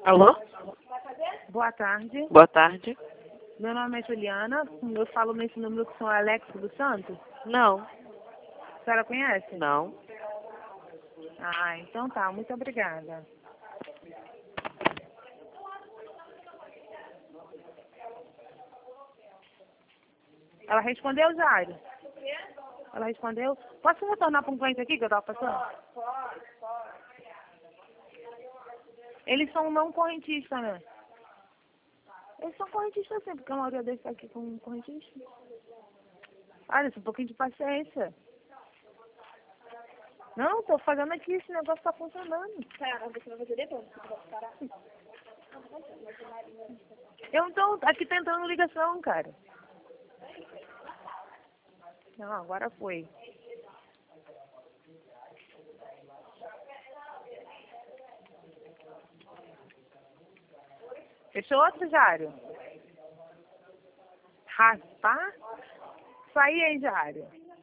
Alô? Boa tarde. Boa tarde. Meu nome é Juliana. Eu falo nesse número com o senhor Alex dos Santos. Não. A senhora conhece? Não. Ah, então tá. Muito obrigada. Ela respondeu, Jário? Ela respondeu? Posso retornar para um cliente aqui que eu estava passando? Eles são não correntistas, né? Eles são correntistas sempre, porque a maioria deles está aqui com correntista. Olha, um pouquinho de paciência. Não, tô fazendo aqui, esse negócio tá funcionando. Cara, você vai fazer depois, você vai parar. Eu não tô aqui tentando ligação, cara. Não, agora foi. Fechou outro, Jário? Raspar? Saí aí, Jário.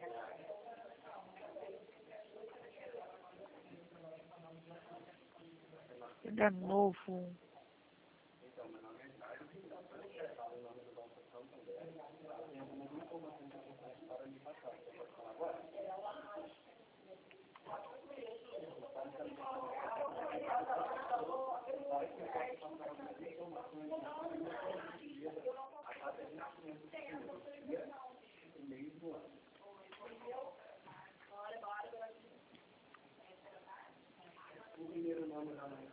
Ele é novo. O primeiro nome